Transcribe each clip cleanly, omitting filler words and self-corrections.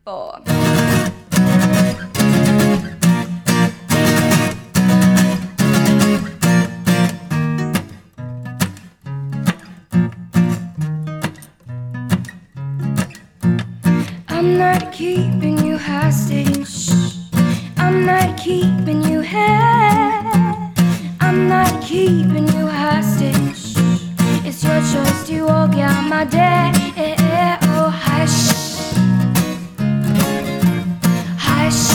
4. I'm not keeping you hostage. I'm not keeping you here. I'm not keeping you hostage. It's your choice to walk out my day. Oh, hush. Hush.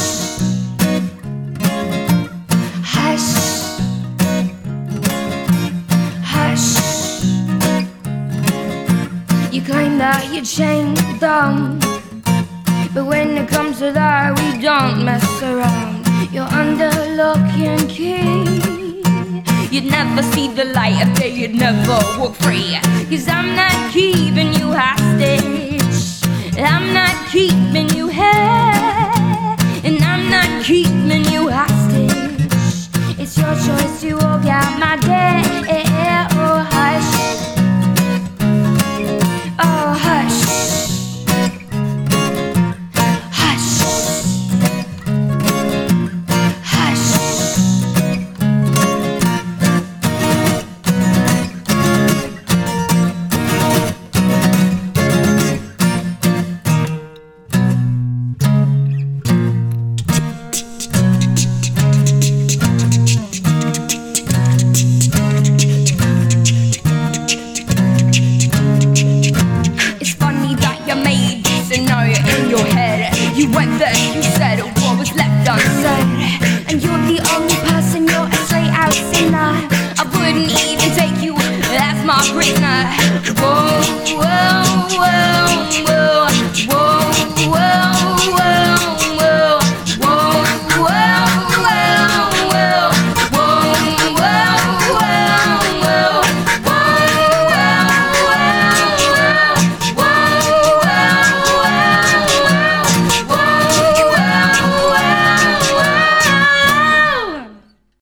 Hush. Hush. You claim that you changed them, but when it comes to that, we don't mess around. You're under lock and key. You'd never see the light of day, you'd never walk free. 'Cause I'm not keeping you hostage. I'm not keeping you here. And I'm not keeping you hostage. It's your choice to walk out my day. Oh, hush. Oh, hush. You went there, you